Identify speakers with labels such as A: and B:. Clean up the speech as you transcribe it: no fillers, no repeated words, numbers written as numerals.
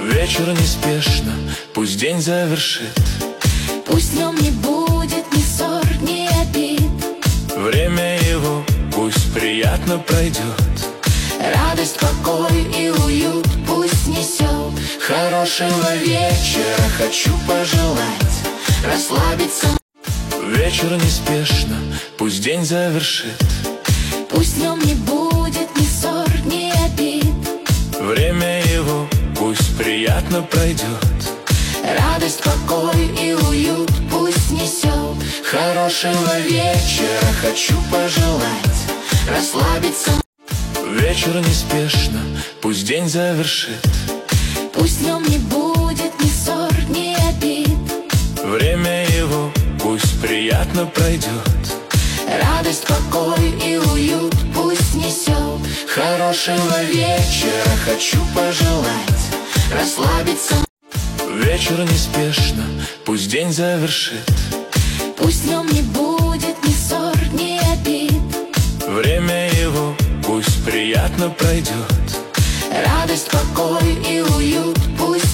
A: Вечер неспешно, пусть день завершит.
B: Пусть в нем не будет ни ссор, ни обид.
A: Время его пусть приятно пройдет.
B: Радость, покой и уют пусть несет.
A: Хорошего вечера хочу пожелать,
B: расслабиться.
A: Вечер неспешно, пусть день завершит.
B: Пусть в нем не будет ни ссор, ни обид.
A: Время его пусть приятно пройдет.
B: Радость, покой и уют пусть несет.
A: Хорошего вечера хочу пожелать,
B: расслабиться.
A: Вечер неспешно, пусть день завершит.
B: Пусть в нем не будет ни ссор, ни обид.
A: Время его пусть приятно пройдет.
B: Радость, покой и уют пусть несет.
A: Хорошего вечера хочу пожелать,
B: расслабиться.
A: Вечер неспешно, пусть день завершит.
B: Пусть в нем не будет ни ссор, ни обид.
A: Время его пусть приятно пройдет.
B: Радость, покой и уют пусть